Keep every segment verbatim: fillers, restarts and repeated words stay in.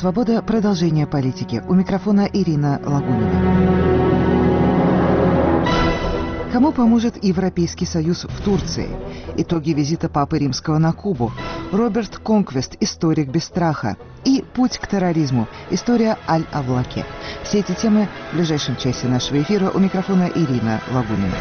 Свобода. Продолжение политики. У микрофона Ирина Лагунина. Кому поможет Европейский Союз в Турции? Итоги визита Папы Римского на Кубу. Роберт Конквест. Историк без страха. И путь к терроризму. История Аль-Авлаке. Все эти темы в ближайшем часе нашего эфира. У микрофона Ирина Лагунина.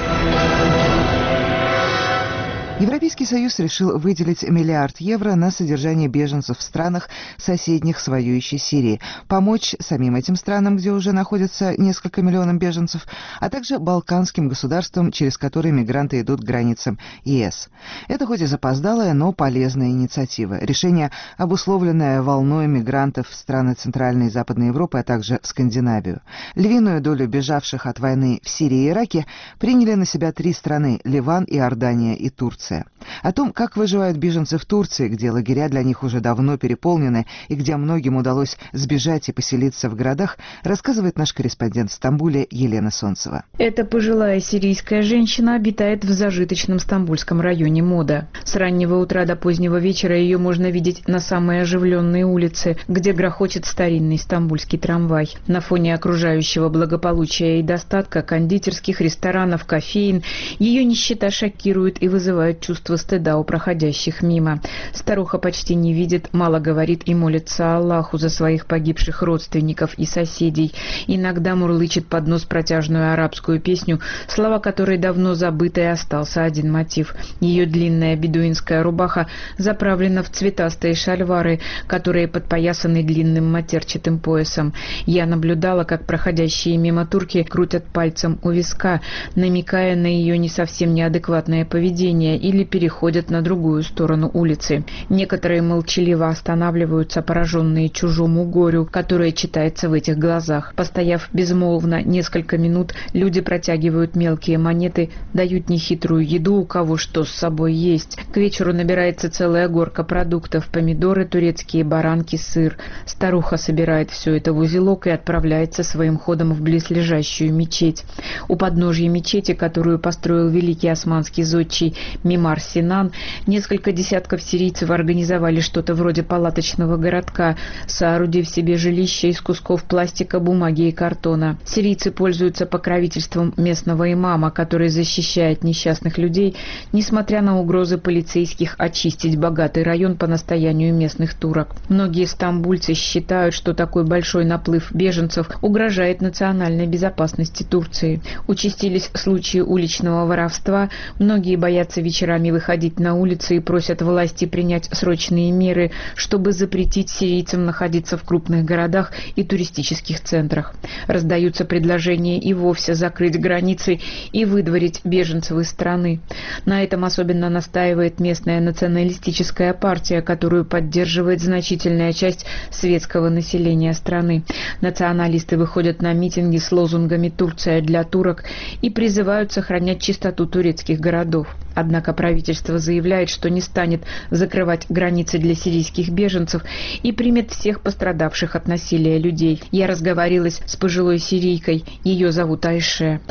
Европейский Союз решил выделить миллиард евро на содержание беженцев в странах, соседних с воюющей Сирией, помочь самим этим странам, где уже находятся несколько миллионов беженцев, а также балканским государствам, через которые мигранты идут к границам ЕС. Это хоть и запоздалая, но полезная инициатива. Решение, обусловленное волной мигрантов в страны Центральной и Западной Европы, а также в Скандинавию. Львиную долю бежавших от войны в Сирии и Ираке приняли на себя три страны – Ливан, Иордания и Турция. О том, как выживают беженцы в Турции, где лагеря для них уже давно переполнены и где многим удалось сбежать и поселиться в городах, рассказывает наш корреспондент в Стамбуле Елена Солнцева. Эта пожилая сирийская женщина обитает в зажиточном стамбульском районе Мода. С раннего утра до позднего вечера ее можно видеть на самой оживленной улице, где грохочет старинный стамбульский трамвай. На фоне окружающего благополучия и достатка, кондитерских, ресторанов, кофеин, ее нищета шокирует и вызывает чувство стыда у проходящих мимо. Старуха почти не видит, мало говорит и молится Аллаху за своих погибших родственников и соседей. Иногда мурлычет под нос протяжную арабскую песню, слова которой давно забыты, и остался один мотив. Ее длинная бедуинская рубаха заправлена в цветастые шальвары, которые подпоясаны длинным матерчатым поясом. Я наблюдала, как проходящие мимо турки крутят пальцем у виска, намекая на ее не совсем неадекватное поведение, или переходят на другую сторону улицы. Некоторые молчаливо останавливаются, пораженные чужому горю, которое читается в этих глазах. Постояв безмолвно несколько минут, люди протягивают мелкие монеты, дают нехитрую еду, у кого что с собой есть. К вечеру набирается целая горка продуктов: помидоры, турецкие баранки, сыр. Старуха собирает все это в узелок и отправляется своим ходом в близлежащую мечеть. У подножья мечети, которую построил великий османский зодчий Мимар Синан, несколько десятков сирийцев организовали что-то вроде палаточного городка, соорудив себе жилище из кусков пластика, бумаги и картона. Сирийцы пользуются покровительством местного имама, который защищает несчастных людей, несмотря на угрозы полицейских очистить богатый район по настоянию местных турок. Многие стамбульцы считают, что такой большой наплыв беженцев угрожает национальной безопасности Турции. Участились случаи уличного воровства, многие боятся вечерами выходить на улицы и просят власти принять срочные меры, чтобы запретить сирийцам находиться в крупных городах и туристических центрах. Раздаются предложения и вовсе закрыть границы и выдворить беженцев из страны. На этом особенно настаивает местная националистическая партия, которую поддерживает значительная часть светского населения страны. Националисты выходят на митинги с лозунгами «Турция для турок» и призывают сохранять чистоту турецких городов. Однако правительство заявляет, что не станет закрывать границы для сирийских беженцев и примет всех пострадавших от насилия людей. Я разговорилась с пожилой сирийкой. Ее зовут Айше.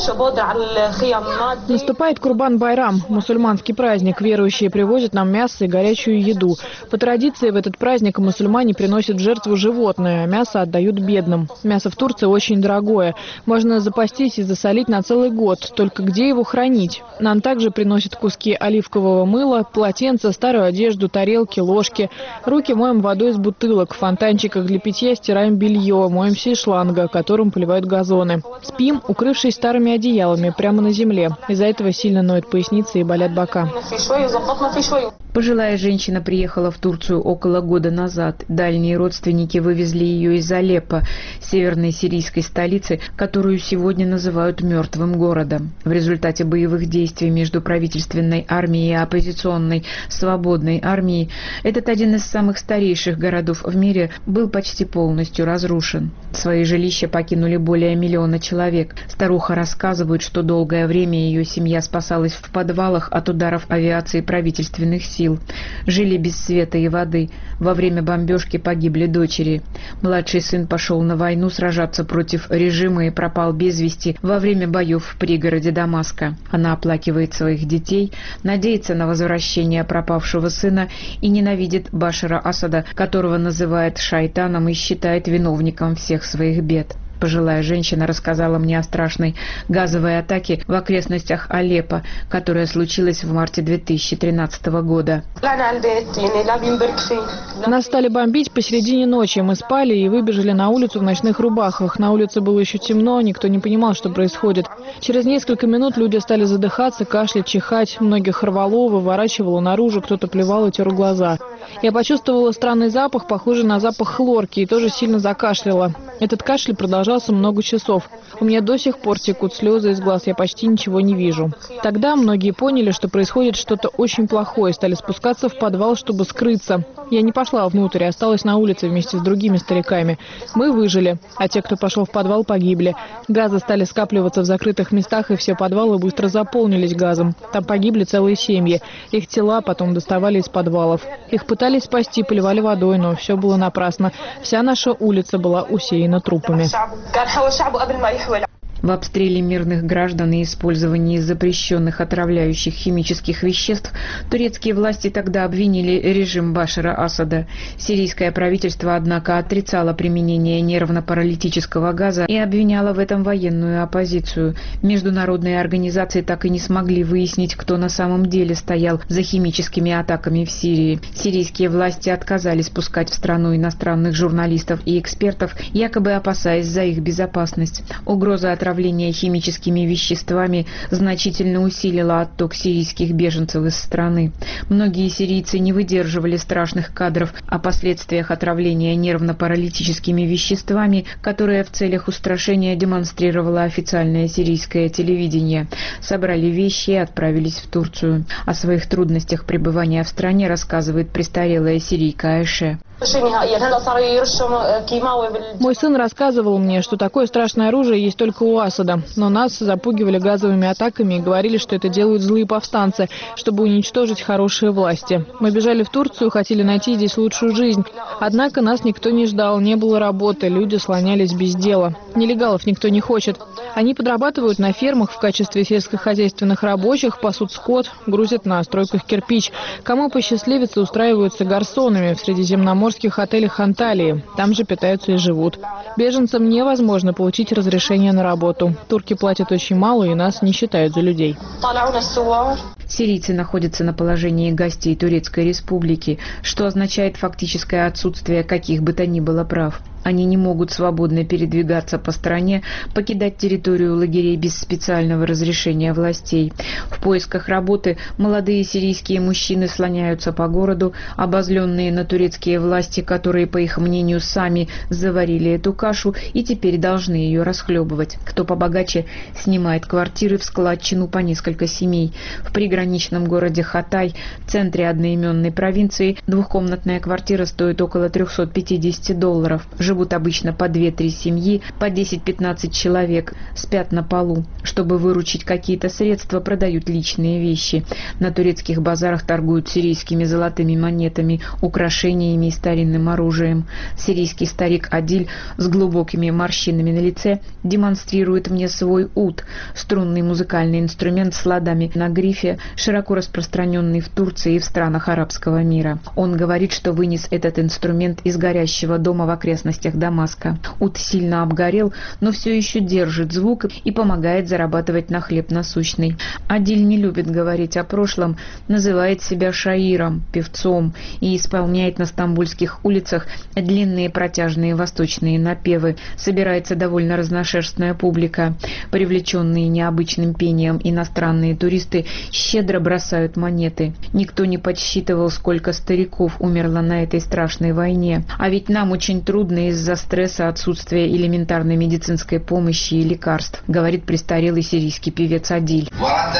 Наступает Курбан-Байрам, мусульманский праздник. Верующие привозят нам мясо и горячую еду. По традиции в этот праздник мусульмане приносят в жертву животное, а мясо отдают бедным. Мясо в Турции очень дорогое. Можно запастись и засолить на целый год. Только где его хранить? Нам также приносят куски оливкового мыла, полотенца, старую одежду, тарелки, ложки. Руки моем водой из бутылок. В фонтанчиках для питья стираем белье, моемся из шланга, которым поливают газоны. Спим, укрывшись старыми одеялами, прямо на земле. Из-за этого сильно ноет поясница и болят бока. Пожилая женщина приехала в Турцию около года назад. Дальние родственники вывезли ее из Алеппо, северной сирийской столицы, которую сегодня называют мертвым городом. В результате боевых действий между правительственной армией и оппозиционной свободной армией этот один из самых старейших городов в мире был почти полностью разрушен. Свои жилища покинули более миллиона человек. Старуха рассказывает, что долгое время ее семья спасалась в подвалах от ударов авиации правительственных сил. Жили без света и воды. Во время бомбежки погибли дочери. Младший сын пошел на войну сражаться против режима и пропал без вести во время боев в пригороде Дамаска. Она оплакивает своих детей, надеется на возвращение пропавшего сына и ненавидит Башара Асада, которого называет шайтаном и считает виновником всех своих бед. Пожилая женщина рассказала мне о страшной газовой атаке в окрестностях Алеппо, которая случилась в марте две тысячи тринадцатого года. Нас стали бомбить посередине ночи. Мы спали и выбежали на улицу в ночных рубахах. На улице было еще темно, никто не понимал, что происходит. Через несколько минут люди стали задыхаться, кашлять, чихать. Многих рвало, выворачивало наружу, кто-то плевал и тер глаза. Я почувствовала странный запах, похожий на запах хлорки, и тоже сильно закашляла. Этот кашель продолжался много часов. У меня до сих пор текут слезы из глаз, я почти ничего не вижу. Тогда многие поняли, что происходит что-то очень плохое, стали спускаться в подвал, чтобы скрыться. Я не пошла внутрь, осталась на улице вместе с другими стариками. Мы выжили, а те, кто пошел в подвал, погибли. Газы стали скапливаться в закрытых местах, и все подвалы быстро заполнились газом. Там погибли целые семьи. Их тела потом доставали из подвалов. Их пытались спасти, поливали водой, но все было напрасно. Вся наша улица была усеяна трупами. В обстреле мирных граждан и использовании запрещенных отравляющих химических веществ турецкие власти тогда обвинили режим Башара Асада. Сирийское правительство, однако, отрицало применение нервно-паралитического газа и обвиняло в этом военную оппозицию. Международные организации так и не смогли выяснить, кто на самом деле стоял за химическими атаками в Сирии. Сирийские власти отказались пускать в страну иностранных журналистов и экспертов, якобы опасаясь за их безопасность. Угроза от Отравление химическими веществами значительно усилило отток сирийских беженцев из страны. Многие сирийцы не выдерживали страшных кадров о последствиях отравления нервно-паралитическими веществами, которые в целях устрашения демонстрировало официальное сирийское телевидение. Собрали вещи и отправились в Турцию. О своих трудностях пребывания в стране рассказывает престарелая сирийка Айше. Мой сын рассказывал мне, что такое страшное оружие есть только у Асада. Но нас запугивали газовыми атаками и говорили, что это делают злые повстанцы, чтобы уничтожить хорошие власти. Мы бежали в Турцию, хотели найти здесь лучшую жизнь. Однако нас никто не ждал, не было работы, люди слонялись без дела. Нелегалов никто не хочет. Они подрабатывают на фермах в качестве сельскохозяйственных рабочих, пасут скот, грузят на стройках кирпич. Кому посчастливится, устраиваются гарсонами в средиземноморских отелях Анталии. Там же питаются и живут. Беженцам невозможно получить разрешение на работу. Турки платят очень мало и нас не считают за людей. Сирийцы находятся на положении гостей Турецкой Республики, что означает фактическое отсутствие каких бы то ни было прав. Они не могут свободно передвигаться по стране, покидать территорию лагерей без специального разрешения властей. В поисках работы молодые сирийские мужчины слоняются по городу, обозленные на турецкие власти, которые, по их мнению, сами заварили эту кашу и теперь должны ее расхлебывать. Кто побогаче, снимает квартиры в складчину по несколько семей. В приграничном городе Хатай, в центре одноименной провинции, двухкомнатная квартира стоит около триста пятьдесят долларов. Живут обычно по две-три семьи, по десять-пятнадцать человек, спят на полу. Чтобы выручить какие-то средства, продают личные вещи. На турецких базарах торгуют сирийскими золотыми монетами, украшениями и старинным оружием. Сирийский старик Адиль с глубокими морщинами на лице демонстрирует мне свой ут, струнный музыкальный инструмент с ладами на грифе, широко распространенный в Турции и в странах арабского мира. Он говорит, что вынес этот инструмент из горящего дома в окрестностях Дамаска. Ут сильно обгорел, но все еще держит звук и помогает зарабатывать на хлеб насущный. Адиль не любит говорить о прошлом, называет себя шаиром, певцом, и исполняет на стамбульских улицах длинные протяжные восточные напевы. Собирается довольно разношерстная публика. Привлеченные необычным пением иностранные туристы щедро бросают монеты. Никто не подсчитывал, сколько стариков умерло на этой страшной войне. А ведь нам очень трудно из-за стресса, отсутствия элементарной медицинской помощи и лекарств, говорит престарелый сирийский певец Адиль.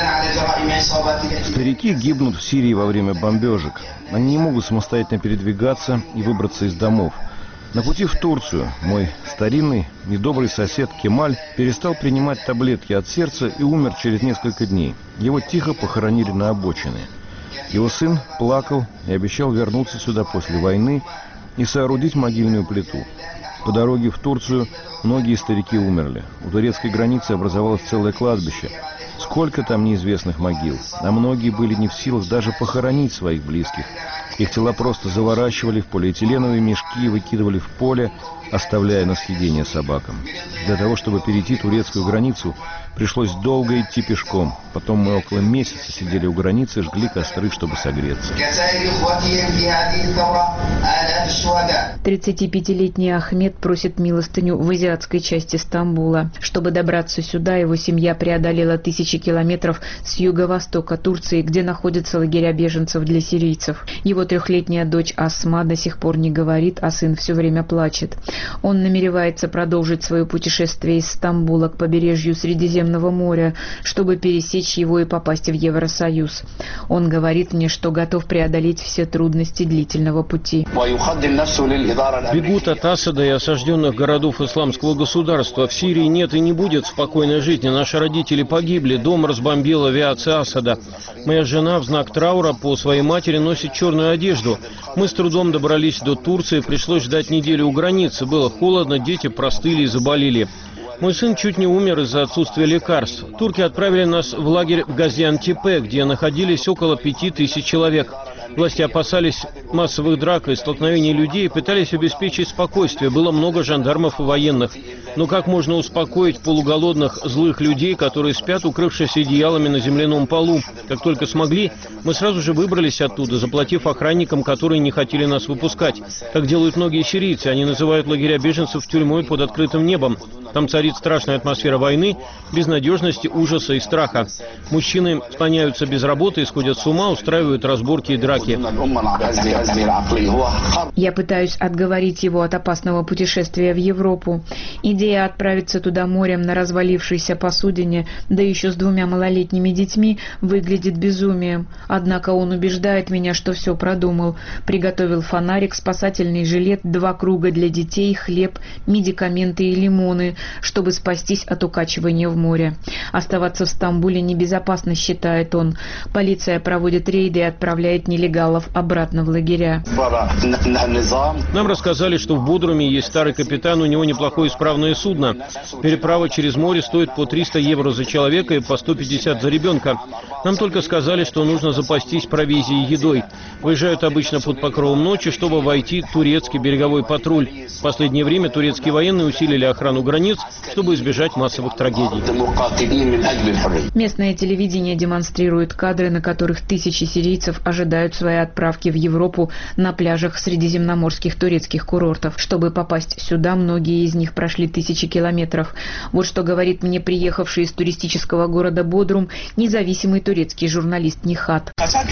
Старики гибнут в Сирии во время бомбежек. Они не могут самостоятельно передвигаться и выбраться из домов. На пути в Турцию мой старинный, недобрый сосед Кемаль перестал принимать таблетки от сердца и умер через несколько дней. Его тихо похоронили на обочине. Его сын плакал и обещал вернуться сюда после войны и соорудить могильную плиту. По дороге в Турцию многие старики умерли. У турецкой границы образовалось целое кладбище. Сколько там неизвестных могил, а многие были не в силах даже похоронить своих близких. Их тела просто заворачивали в полиэтиленовые мешки и выкидывали в поле, оставляя на съедение собакам. Для того, чтобы перейти турецкую границу, пришлось долго идти пешком. Потом мы около месяца сидели у границы и жгли костры, чтобы согреться. тридцатипятилетний Ахмед просит милостыню в азиатской части Стамбула. Чтобы добраться сюда, его семья преодолела тысячи километров с юго-востока Турции, где находятся лагеря беженцев для сирийцев. Его трехлетняя дочь Асма до сих пор не говорит, а сын все время плачет. Он намеревается продолжить свое путешествие из Стамбула к побережью Средиземного моря, чтобы пересечь его и попасть в Евросоюз. Он говорит мне, что готов преодолеть все трудности длительного пути. Бегут от Асада и осажденных городов исламского государства. В Сирии нет и не будет спокойной жизни. Наши родители погибли, дом разбомбила авиация Асада. Моя жена в знак траура по своей матери носит черную одежду. Мы с трудом добрались до Турции, пришлось ждать неделю у границы. Было холодно, дети простыли и заболели. Мой сын чуть не умер из-за отсутствия лекарств. Турки отправили нас в лагерь в Газиантепе, где находились около пяти тысяч человек. Власти опасались массовых драк и столкновений людей и пытались обеспечить спокойствие. Было много жандармов и военных. Но как можно успокоить полуголодных злых людей, которые спят, укрывшись одеялами на земляном полу? Как только смогли, мы сразу же выбрались оттуда, заплатив охранникам, которые не хотели нас выпускать. Как делают многие сирийцы, они называют лагеря беженцев тюрьмой под открытым небом. Там царит страшная атмосфера войны, безнадежности, ужаса и страха. Мужчины склоняются без работы, сходят с ума, устраивают разборки и драки. Я пытаюсь отговорить его от опасного путешествия в Европу. Идея отправиться туда морем на развалившейся посудине, да еще с двумя малолетними детьми, выглядит безумием. Однако он убеждает меня, что все продумал. Приготовил фонарик, спасательный жилет, два круга для детей, хлеб, медикаменты и лимоны, чтобы спастись от укачивания в море. Оставаться в Стамбуле небезопасно, считает он. Полиция проводит рейды и отправляет нелегалов обратно в лагеря. Нам рассказали, что в Бодруме есть старый капитан, у него неплохое исправное судно. Переправа через море стоит по триста евро за человека и по сто пятьдесят за ребенка. Нам только сказали, что нужно запастись провизией и едой. Выезжают обычно под покровом ночи, чтобы войти турецкий береговой патруль. В последнее время турецкие военные усилили охрану границ, чтобы избежать массовых трагедий. Местное телевидение демонстрирует кадры, на которых тысячи сирийцев ожидают своей отправки в Европу на пляжах средиземноморских турецких курортов. Чтобы попасть сюда, многие из них прошли тысячи километров. Вот что говорит мне приехавший из туристического города Бодрум независимый турецкий журналист Нихат.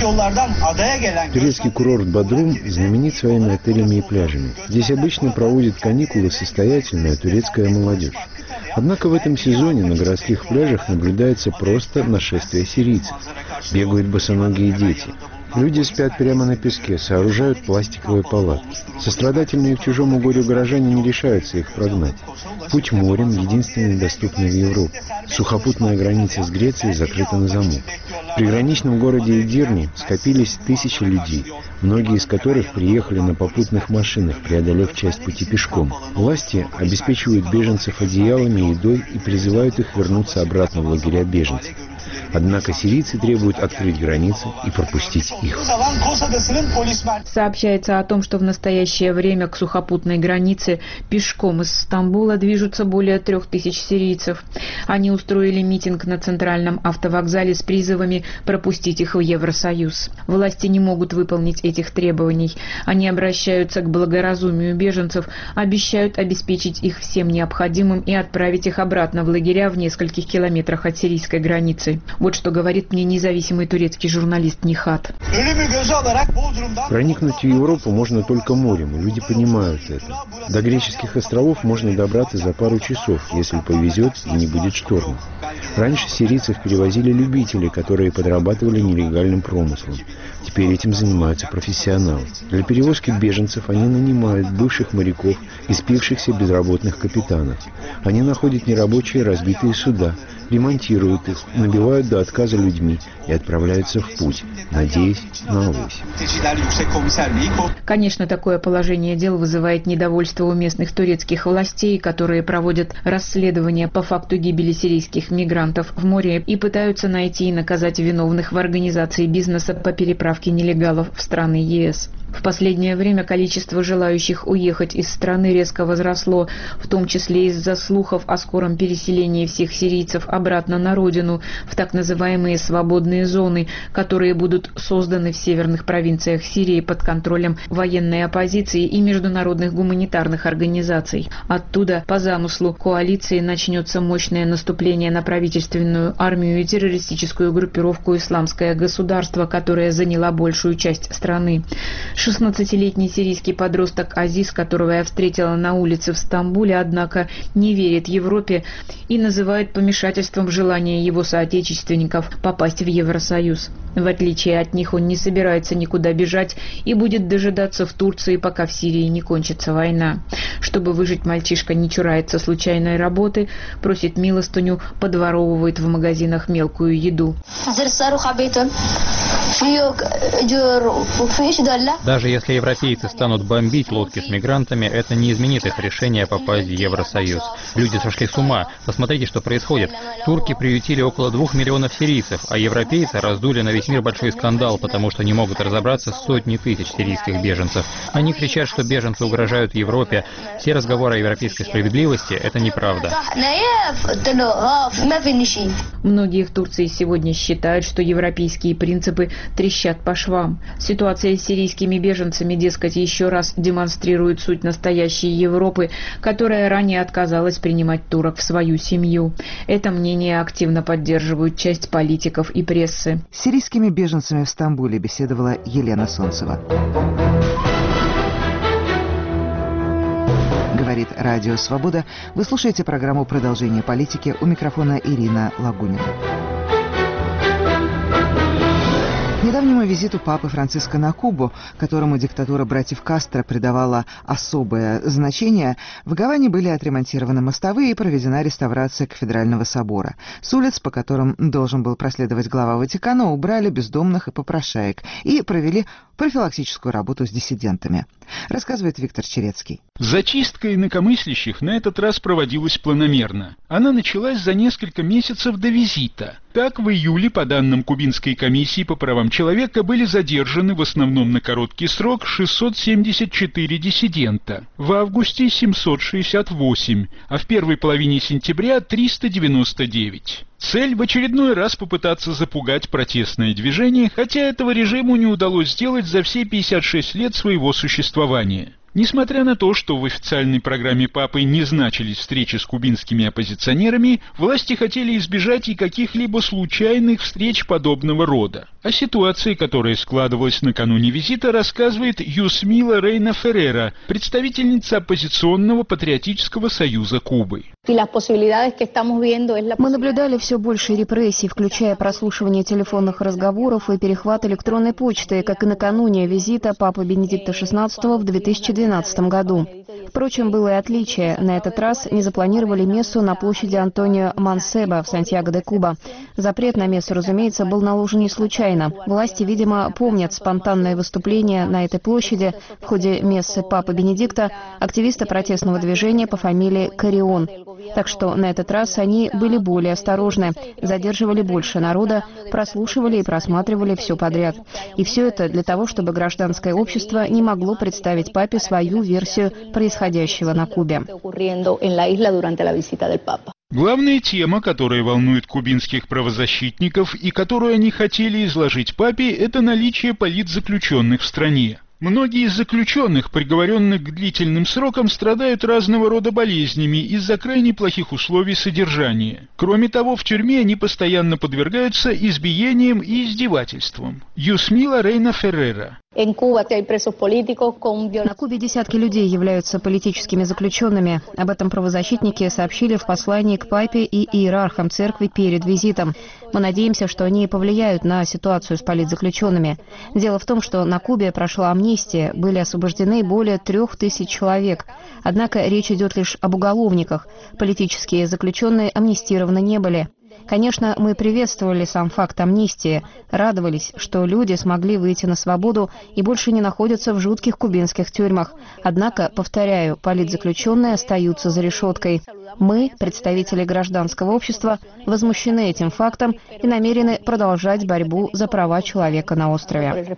Турецкий курорт Бодрум знаменит своими отелями и пляжами. Здесь обычно проводят каникулы состоятельная турецкая молодежь. Однако в этом сезоне на городских пляжах наблюдается просто нашествие сирийцев. Бегают босоногие дети. Люди спят прямо на песке, сооружают пластиковые палатки. Сострадательные к чужому горю горожане не решаются их прогнать. Путь морем единственный доступный в Европу. Сухопутная граница с Грецией закрыта на замок. В приграничном городе Эдирне скопились тысячи людей, многие из которых приехали на попутных машинах, преодолев часть пути пешком. Власти обеспечивают беженцев одеялами и едой и призывают их вернуться обратно в лагеря беженцев. Однако сирийцы требуют открыть границы и пропустить их. Сообщается о том, что в настоящее время к сухопутной границе пешком из Стамбула движутся более трех тысяч сирийцев. Они устроили митинг на центральном автовокзале с призывами пропустить их в Евросоюз. Власти не могут выполнить этих требований. Они обращаются к благоразумию беженцев, обещают обеспечить их всем необходимым и отправить их обратно в лагеря в нескольких километрах от сирийской границы. Вот что говорит мне независимый турецкий журналист Нихат. Проникнуть в Европу можно только морем, и люди понимают это. До греческих островов можно добраться за пару часов, если повезет и не будет шторма. Раньше сирийцев перевозили любители, которые подрабатывали нелегальным промыслом. Теперь этим занимаются профессионалы. Для перевозки беженцев они нанимают бывших моряков и спившихся безработных капитанов. Они находят нерабочие разбитые суда, ремонтируют их, набивают до отказа людьми и отправляются в путь, надеясь на авось. Конечно, такое положение дел вызывает недовольство у местных турецких властей, которые проводят расследование по факту гибели сирийских мигрантов в море и пытаются найти и наказать виновных в организации бизнеса по переправке нелегалов в страны ЕС. В последнее время количество желающих уехать из страны резко возросло, в том числе из-за слухов о скором переселении всех сирийцев обратно на родину, в так называемые свободные зоны, которые будут созданы в северных провинциях Сирии под контролем военной оппозиции и международных гуманитарных организаций. Оттуда, по замыслу коалиции, начнется мощное наступление на правительственную армию и террористическую группировку «Исламское государство», которая заняла большую часть страны. шестнадцатилетний сирийский подросток Азиз, которого я встретила на улице в Стамбуле, однако не верит Европе и называет помешательством желание его соотечественников попасть в Евросоюз. В отличие от них, он не собирается никуда бежать и будет дожидаться в Турции, пока в Сирии не кончится война. Чтобы выжить, мальчишка не чурается случайной работы, просит милостыню, подворовывает в магазинах мелкую еду. Даже если европейцы станут бомбить лодки с мигрантами, это не изменит их решение попасть в Евросоюз. Люди сошли с ума. Посмотрите, что происходит. Турки приютили около двух миллионов сирийцев, а европейцы раздули на весь мир большой скандал, потому что не могут разобраться с сотней тысяч сирийских беженцев. Они кричат, что беженцы угрожают Европе. Все разговоры о европейской справедливости – это неправда. Многие в Турции сегодня считают, что европейские принципы трещат по швам. Ситуация с сирийскими беженцами, дескать, еще раз демонстрирует суть настоящей Европы, которая ранее отказалась принимать турок в свою семью. Это мнение активно поддерживают часть политиков и прессы. С сирийскими беженцами в Стамбуле беседовала Елена Солнцева. Говорит Радио Свобода. Вы слушаете программу «Продолжение политики». У микрофона Ирина Лагунина. К недавнему визиту папы Франциска на Кубу, которому диктатура братьев Кастро придавала особое значение, в Гаване были отремонтированы мостовые и проведена реставрация кафедрального собора. С улиц, по которым должен был проследовать глава Ватикана, убрали бездомных и попрошаек и провели профилактическую работу с диссидентами. Рассказывает Виктор Черецкий. Зачистка инакомыслящих на этот раз проводилась планомерно. Она началась за несколько месяцев до визита. Так, в июле, по данным Кубинской комиссии по правам человека, были задержаны в основном на короткий срок шестьсот семьдесят четыре диссидента, в августе семьсот шестьдесят восемь, а в первой половине сентября триста девяносто девять. Цель в очередной раз попытаться запугать протестное движение, хотя этого режиму не удалось сделать за все пятьдесят шесть лет своего существования. Несмотря на то, что в официальной программе папы не значились встречи с кубинскими оппозиционерами, власти хотели избежать и каких-либо случайных встреч подобного рода. О ситуации, которая складывалась накануне визита, рассказывает Юсмила Рейна Феррера, представительница оппозиционного патриотического союза Кубы. Мы наблюдали все больше репрессий, включая прослушивание телефонных разговоров и перехват электронной почты, как и накануне визита папы Бенедикта шестнадцатого в две тысячи двенадцатом году. Впрочем, было и отличие. На этот раз не запланировали мессу на площади Антонио Мансеба в Сантьяго-де-Куба. Запрет на мессу, разумеется, был наложен не случайно. Власти, видимо, помнят спонтанное выступление на этой площади в ходе мессы папы Бенедикта активиста протестного движения по фамилии Карион. Так что на этот раз они были более осторожны, задерживали больше народа, прослушивали и просматривали все подряд. И все это для того, чтобы гражданское общество не могло представить папе свою версию происходящего на Кубе. Главная тема, которая волнует кубинских правозащитников и которую они хотели изложить папе, это наличие политзаключенных в стране. Многие из заключенных, приговоренных к длительным срокам, страдают разного рода болезнями из-за крайне плохих условий содержания. Кроме того, в тюрьме они постоянно подвергаются избиениям и издевательствам. Юсмила Рейна Феррера. На Кубе десятки людей являются политическими заключенными. Об этом правозащитники сообщили в послании к папе и иерархам церкви перед визитом. Мы надеемся, что они повлияют на ситуацию с политзаключенными. Дело в том, что на Кубе прошла амнистия, были освобождены более трех тысяч человек. Однако речь идет лишь об уголовниках. Политические заключенные амнистированы не были. Конечно, мы приветствовали сам факт амнистии, радовались, что люди смогли выйти на свободу и больше не находятся в жутких кубинских тюрьмах. Однако, повторяю, политзаключенные остаются за решеткой. Мы, представители гражданского общества, возмущены этим фактом и намерены продолжать борьбу за права человека на острове.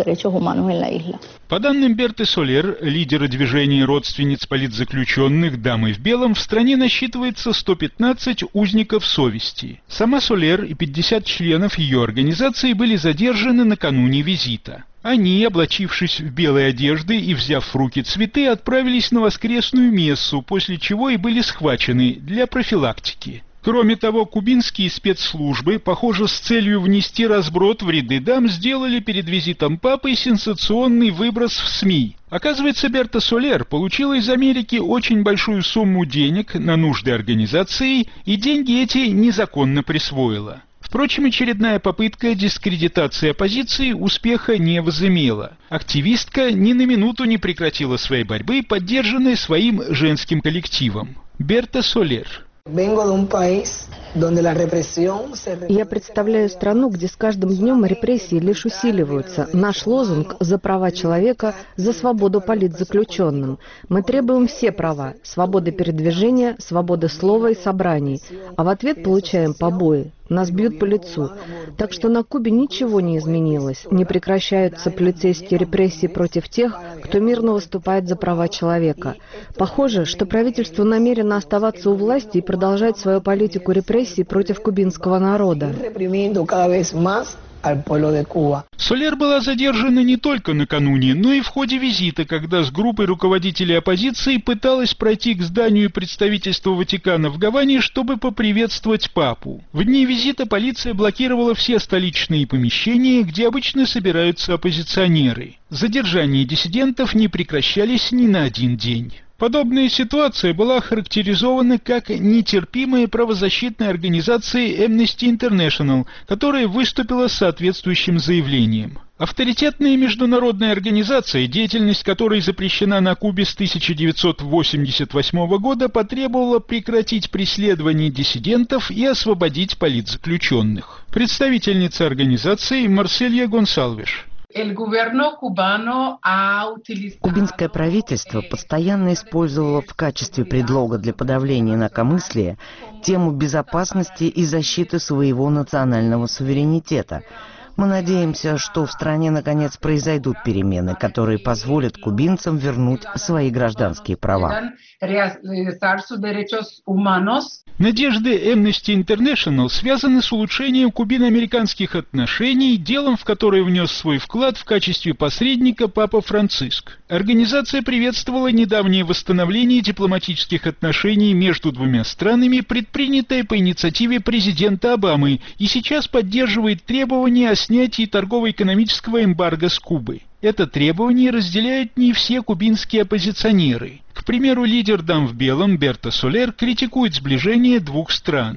По данным Берты Солер, лидера движения родственниц политзаключенных «Дамы в белом», в стране насчитывается сто пятнадцать узников совести. Сама Солер и пятьдесят членов ее организации были задержаны накануне визита. Они, облачившись в белые одежды и взяв в руки цветы, отправились на воскресную мессу, после чего и были схвачены для профилактики. Кроме того, кубинские спецслужбы, похоже, с целью внести разброд в ряды дам, сделали перед визитом папы сенсационный выброс в СМИ. Оказывается, Берта Солер получила из Америки очень большую сумму денег на нужды организации, и деньги эти незаконно присвоила. Впрочем, очередная попытка дискредитации оппозиции успеха не возымела. Активистка ни на минуту не прекратила своей борьбы, поддержанной своим женским коллективом. Берта Солер. Я представляю страну, где с каждым днем репрессии лишь усиливаются. Наш лозунг «За права человека, за свободу политзаключенным». Мы требуем все права – свободы передвижения, свободы слова и собраний. А в ответ получаем побои. Нас бьют по лицу. Так что на Кубе ничего не изменилось. Не прекращаются полицейские репрессии против тех, кто мирно выступает за права человека. Похоже, что правительство намерено оставаться у власти и продолжать свою политику репрессий против кубинского народа. Солер была задержана не только накануне, но и в ходе визита, когда с группой руководителей оппозиции пыталась пройти к зданию представительства Ватикана в Гаване, чтобы поприветствовать папу. В дни визита полиция блокировала все столичные помещения, где обычно собираются оппозиционеры. Задержания диссидентов не прекращались ни на один день. Подобная ситуация была охарактеризована как нетерпимая правозащитной организацией Amnesty International, которая выступила с соответствующим заявлением. Авторитетная международная организация, деятельность которой запрещена на Кубе с тысяча девятьсот восемьдесят восьмого года, потребовала прекратить преследование диссидентов и освободить политзаключенных. Представительница организации Марселья Гонсалвеш. Кубинское правительство постоянно использовало в качестве предлога для подавления инакомыслия тему безопасности и защиты своего национального суверенитета. Мы надеемся, что в стране наконец произойдут перемены, которые позволят кубинцам вернуть свои гражданские права. Надежды Amnesty International связаны с улучшением кубино-американских отношений, делом в которое внес свой вклад в качестве посредника Папа Франциск. Организация приветствовала недавнее восстановление дипломатических отношений между двумя странами, предпринятое по инициативе президента Обамы, и сейчас поддерживает требования о снятии торгово-экономического эмбарго с Кубы. Это требование разделяют не все кубинские оппозиционеры. К примеру, лидер «Дам в белом» Берта Солер критикует сближение двух стран.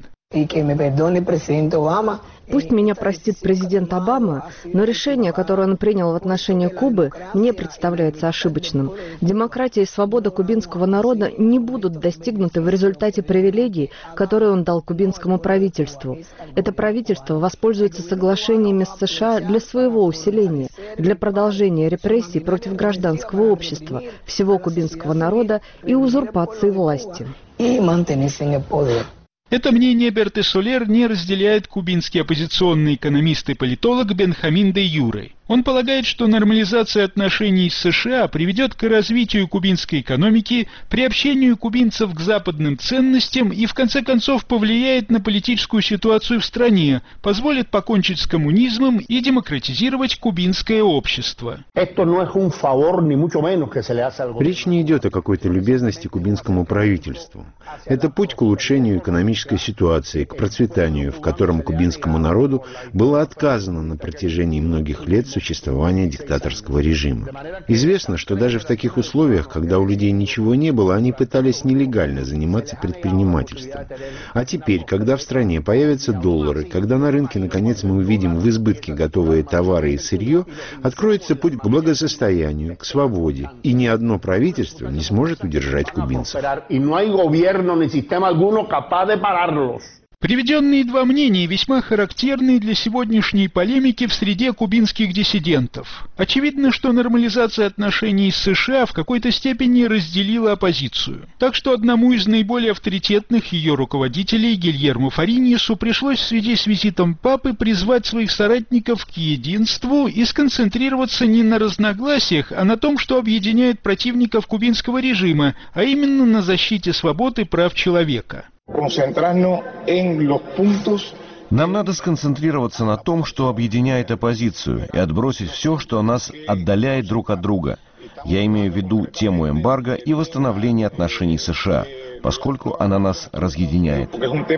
Пусть меня простит президент Обама, но решение, которое он принял в отношении Кубы, мне представляется ошибочным. Демократия и свобода кубинского народа не будут достигнуты в результате привилегий, которые он дал кубинскому правительству. Это правительство воспользуется соглашениями с США для своего усиления, для продолжения репрессий против гражданского общества, всего кубинского народа и узурпации власти. Это мнение Берты Солер не разделяет кубинский оппозиционный экономист и политолог Бенхамин де Юре. Он полагает, что нормализация отношений с США приведет к развитию кубинской экономики, приобщению кубинцев к западным ценностям и в конце концов повлияет на политическую ситуацию в стране, позволит покончить с коммунизмом и демократизировать кубинское общество. Речь не идет о какой-то любезности кубинскому правительству. Это путь к улучшению экономической ситуации, к процветанию, в котором кубинскому народу было отказано на протяжении многих лет существования диктаторского режима. Известно, что даже в таких условиях, когда у людей ничего не было, они пытались нелегально заниматься предпринимательством. А теперь, когда в стране появятся доллары, когда на рынке наконец мы увидим в избытке готовые товары и сырье, откроется путь к благосостоянию, к свободе, и ни одно правительство не сможет удержать кубинцев. Приведенные два мнения весьма характерны для сегодняшней полемики в среде кубинских диссидентов. Очевидно, что нормализация отношений с США в какой-то степени разделила оппозицию. Так что одному из наиболее авторитетных ее руководителей, Гильермо Фариньесу, пришлось в связи с визитом папы призвать своих соратников к единству и сконцентрироваться не на разногласиях, а на том, что объединяет противников кубинского режима, а именно на защите свобод и прав человека. Нам надо сконцентрироваться на том, что объединяет оппозицию, и отбросить все, что нас отдаляет друг от друга. Я имею в виду тему эмбарго и восстановление отношений с США, поскольку она нас разъединяет.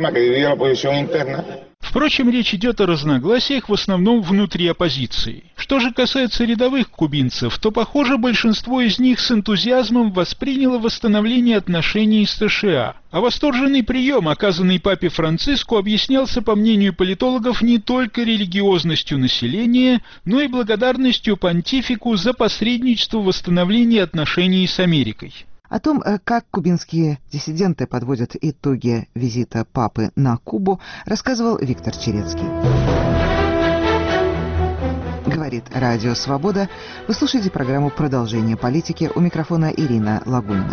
Впрочем, речь идет о разногласиях в основном внутри оппозиции. Что же касается рядовых кубинцев, то, похоже, большинство из них с энтузиазмом восприняло восстановление отношений с США. А восторженный прием, оказанный папе Франциску, объяснялся, по мнению политологов, не только религиозностью населения, но и благодарностью понтифику за посредничество в восстановлении отношений с Америкой. О том, как кубинские диссиденты подводят итоги визита папы на Кубу, рассказывал Виктор Черецкий. Говорит Радио Свобода. Вы слушаете программу «Продолжение политики». У микрофона Ирина Лагунина.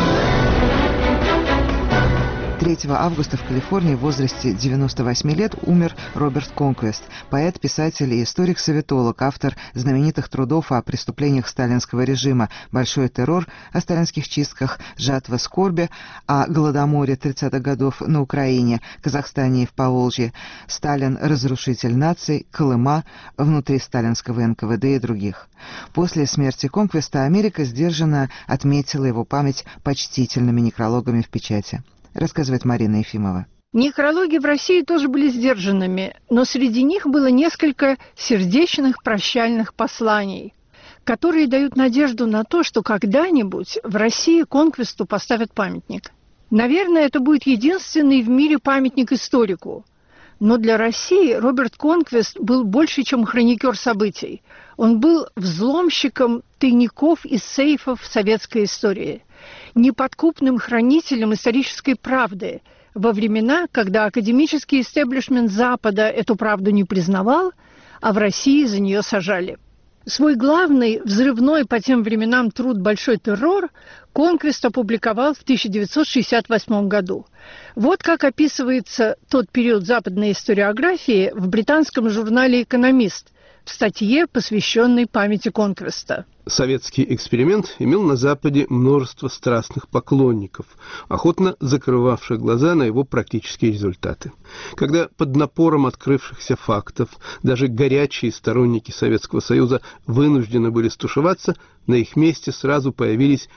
третьего августа в Калифорнии в возрасте девяноста восьми лет умер Роберт Конквест, поэт, писатель и историк-советолог, автор знаменитых трудов о преступлениях сталинского режима «Большой террор», о сталинских чистках, «Жатва скорби», о голодоморе тридцатых годов на Украине, Казахстане и в Поволжье, «Сталин. Разрушитель наций», «Колыма», «Внутри сталинского эн ка вэ дэ» и других. После смерти Конквеста Америка сдержанно отметила его память почтительными некрологами в печати. Рассказывает Марина Ефимова. Некрологи в России тоже были сдержанными, но среди них было несколько сердечных прощальных посланий, которые дают надежду на то, что когда-нибудь в России Конквесту поставят памятник. Наверное, это будет единственный в мире памятник историку. Но для России Роберт Конквест был больше, чем хроникер событий. Он был взломщиком тайников и сейфов советской истории, неподкупным хранителем исторической правды во времена, когда академический истеблишмент Запада эту правду не признавал, а в России за нее сажали. Свой главный, взрывной по тем временам труд «Большой террор» Конквест опубликовал в тысяча девятьсот шестьдесят восьмом году. Вот как описывается тот период западной историографии в британском журнале «Экономист» в статье, посвященной памяти Конквеста. Советский эксперимент имел на Западе множество страстных поклонников, охотно закрывавших глаза на его практические результаты. Когда под напором открывшихся фактов даже горячие сторонники Советского Союза вынуждены были стушеваться, на их месте сразу появились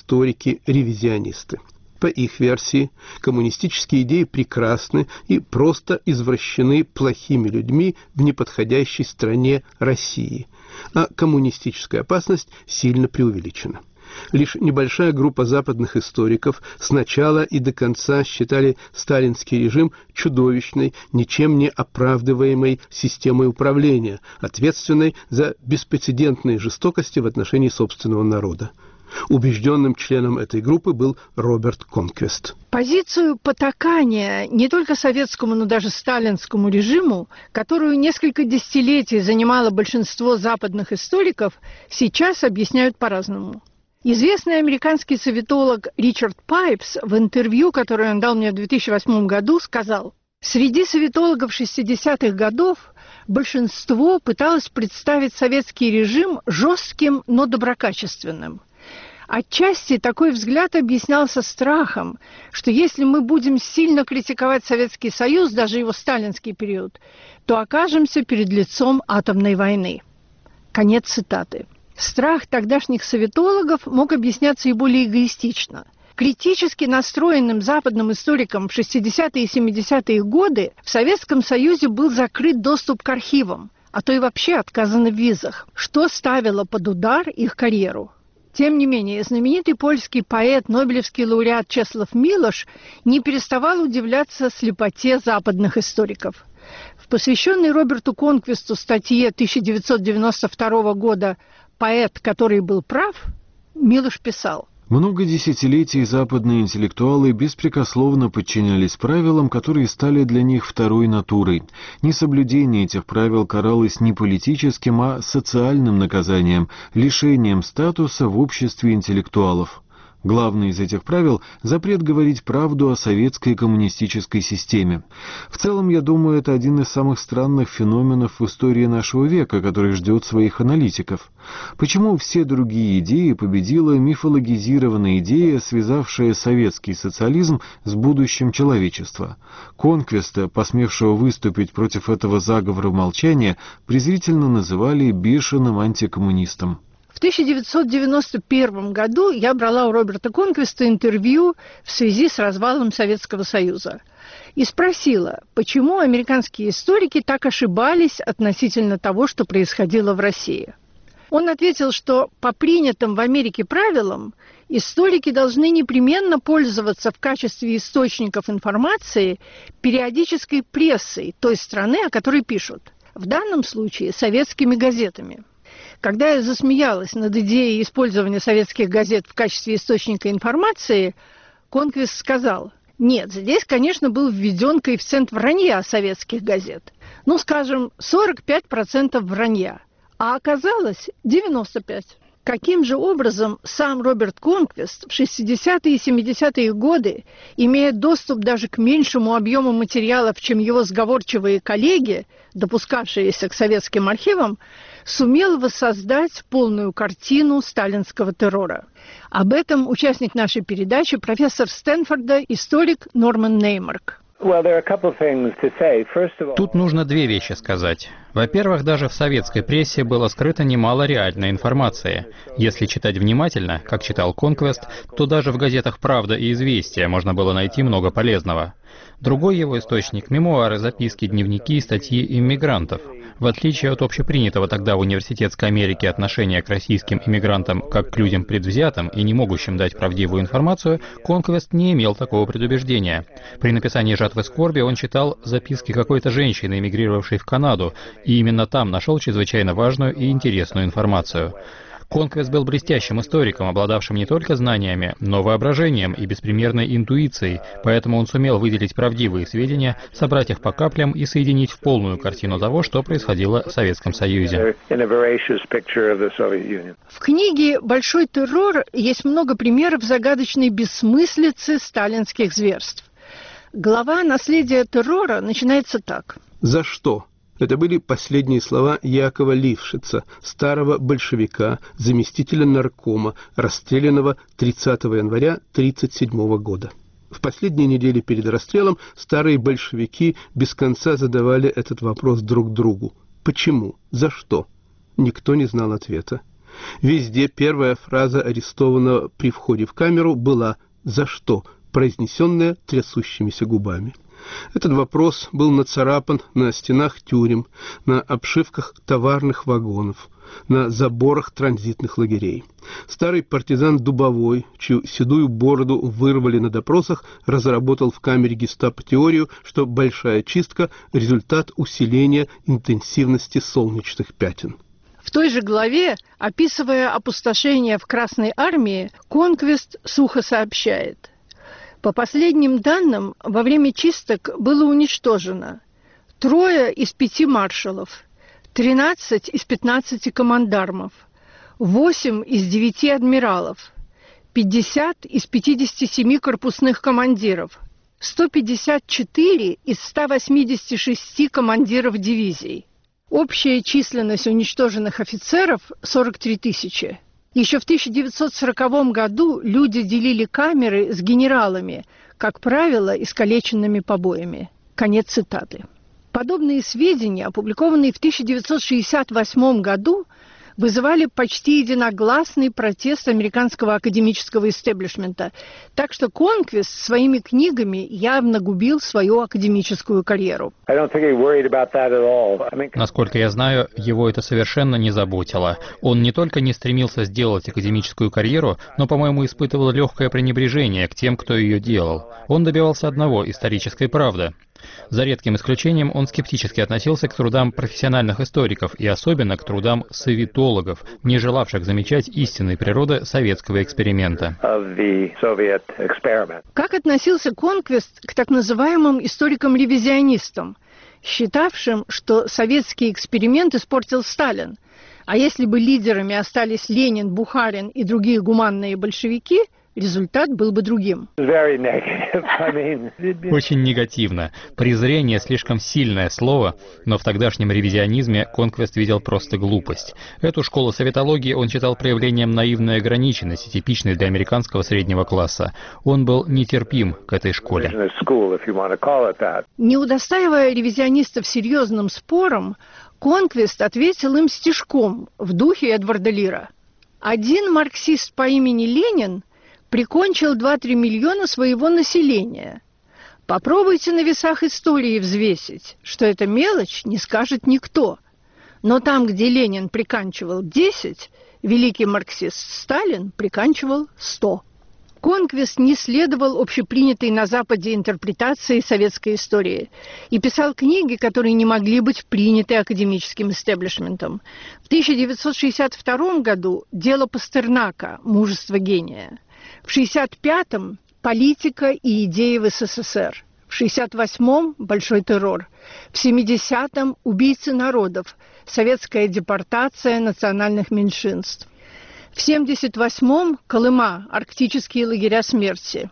историки-ревизионисты. По их версии, коммунистические идеи прекрасны и просто извращены плохими людьми в неподходящей стране России, а коммунистическая опасность сильно преувеличена. Лишь небольшая группа западных историков сначала и до конца считали сталинский режим чудовищной, ничем не оправдываемой системой управления, ответственной за беспрецедентные жестокости в отношении собственного народа. Убежденным членом этой группы был Роберт Конквест. Позицию потакания не только советскому, но даже сталинскому режиму, которую несколько десятилетий занимало большинство западных историков, сейчас объясняют по-разному. Известный американский советолог Ричард Пайпс в интервью, которое он дал мне в две тысячи восьмом году, сказал: «Среди советологов шестидесятых годов большинство пыталось представить советский режим жестким, но доброкачественным. Отчасти такой взгляд объяснялся страхом, что если мы будем сильно критиковать Советский Союз, даже его сталинский период, то окажемся перед лицом атомной войны». Конец цитаты. Страх тогдашних советологов мог объясняться и более эгоистично. Критически настроенным западным историкам в шестидесятые и семидесятые годы в Советском Союзе был закрыт доступ к архивам, а то и вообще отказано в визах, что ставило под удар их карьеру. Тем не менее, знаменитый польский поэт, нобелевский лауреат Чеслав Милош не переставал удивляться слепоте западных историков. В посвященной Роберту Конквесту статье тысяча девятьсот девяносто второго года «Поэт, который был прав», Милош писал: Много десятилетий западные интеллектуалы беспрекословно подчинялись правилам, которые стали для них второй натурой. Несоблюдение этих правил каралось не политическим, а социальным наказанием, лишением статуса в обществе интеллектуалов. Главное из этих правил – запрет говорить правду о советской коммунистической системе. В целом, я думаю, это один из самых странных феноменов в истории нашего века, который ждет своих аналитиков. Почему все другие идеи победила мифологизированная идея, связавшая советский социализм с будущим человечества? Конквеста, посмевшего выступить против этого заговора молчания, презрительно называли бешеным антикоммунистом. В тысяча девятьсот девяносто первом году я брала у Роберта Конквеста интервью в связи с развалом Советского Союза и спросила, почему американские историки так ошибались относительно того, что происходило в России. Он ответил, что по принятым в Америке правилам историки должны непременно пользоваться в качестве источников информации периодической прессой той страны, о которой пишут, в данном случае советскими газетами. Когда я засмеялась над идеей использования советских газет в качестве источника информации, Конквест сказал, нет, здесь, конечно, был введен коэффициент вранья советских газет. Ну, скажем, сорок пять процентов вранья, а оказалось девяносто пять процентов. Каким же образом сам Роберт Конквест в шестидесятые и семидесятые годы, имея доступ даже к меньшему объему материалов, чем его сговорчивые коллеги, допускавшиеся к советским архивам, сумел воссоздать полную картину сталинского террора? Об этом участник нашей передачи, профессор Стэнфорда, историк Норман Неймарк. Тут нужно две вещи сказать. Во-первых, даже в советской прессе было скрыто немало реальной информации. Если читать внимательно, как читал Конквест, то даже в газетах «Правда» и «Известия» можно было найти много полезного. Другой его источник – мемуары, записки, дневники и статьи иммигрантов. В отличие от общепринятого тогда в университетской Америке отношения к российским иммигрантам как к людям предвзятым и не могущим дать правдивую информацию, Конквест не имел такого предубеждения. При написании «Жатвы скорби» он читал записки какой-то женщины, эмигрировавшей в Канаду, и именно там нашел чрезвычайно важную и интересную информацию. Конквест был блестящим историком, обладавшим не только знаниями, но воображением и беспримерной интуицией, поэтому он сумел выделить правдивые сведения, собрать их по каплям и соединить в полную картину того, что происходило в Советском Союзе. В книге «Большой террор» есть много примеров загадочной бессмыслицы сталинских зверств. Глава «Наследие террора» начинается так. За что? Это были последние слова Якова Лившица, старого большевика, заместителя наркома, расстрелянного тридцатого января тысяча девятьсот тридцать седьмого года. В последние недели перед расстрелом старые большевики без конца задавали этот вопрос друг другу. Почему? За что? Никто не знал ответа. Везде первая фраза арестованного при входе в камеру была «За что?», произнесенная трясущимися губами. Этот вопрос был нацарапан на стенах тюрем, на обшивках товарных вагонов, на заборах транзитных лагерей. Старый партизан Дубовой, чью седую бороду вырвали на допросах, разработал в камере гестапо теорию, что большая чистка – результат усиления интенсивности солнечных пятен. В той же главе, описывая опустошение в Красной армии, Конквест сухо сообщает: по последним данным, во время чисток было уничтожено трое из пяти маршалов, тринадцать из пятнадцати командармов, восемь из девяти адмиралов, пятьдесят из пятидесяти семи корпусных командиров, сто пятьдесят четыре из ста восьмидесяти шести командиров дивизий. Общая численность уничтоженных офицеров – сорок три тысячи. Еще в тысяча девятьсот сороковом году люди делили камеры с генералами, как правило, искалеченными побоями. Конец цитаты. Подобные сведения, опубликованные в тысяча девятьсот шестьдесят восьмом году, вызывали почти единогласный протест американского академического истеблишмента. Так что Конквест своими книгами явно губил свою академическую карьеру. Насколько я знаю, его это совершенно не заботило. Он не только не стремился сделать академическую карьеру, но, по-моему, испытывал легкое пренебрежение к тем, кто ее делал. Он добивался одного – исторической правды. За редким исключением он скептически относился к трудам профессиональных историков и особенно к трудам советологов, не желавших замечать истинной природы советского эксперимента. Как относился Конквест к так называемым историкам-ревизионистам, считавшим, что советский эксперимент испортил Сталин, а если бы лидерами остались Ленин, Бухарин и другие гуманные большевики, результат был бы другим. Очень негативно. Презрение — слишком сильное слово, но в тогдашнем ревизионизме Конквест видел просто глупость. Эту школу советологии он считал проявлением наивной ограниченности, типичной для американского среднего класса. Он был нетерпим к этой школе. Не удостаивая ревизионистов серьезным спором, Конквест ответил им стишком в духе Эдварда Лира. Один марксист по имени Ленин прикончил два-три миллиона своего населения. Попробуйте на весах истории взвесить, что эта мелочь не скажет никто. Но там, где Ленин приканчивал десять, великий марксист Сталин приканчивал сто. Конквест не следовал общепринятой на Западе интерпретации советской истории и писал книги, которые не могли быть приняты академическим истеблишментом. В тысяча девятьсот шестьдесят втором году «Дело Пастернака. Мужество гения». В шестьдесят пятом «Политика и идеи в СССР». В шестьдесят восьмом «Большой террор». В семидесятом «Убийцы народов. Советская депортация национальных меньшинств». В семьдесят восьмом «Колыма. Арктические лагеря смерти».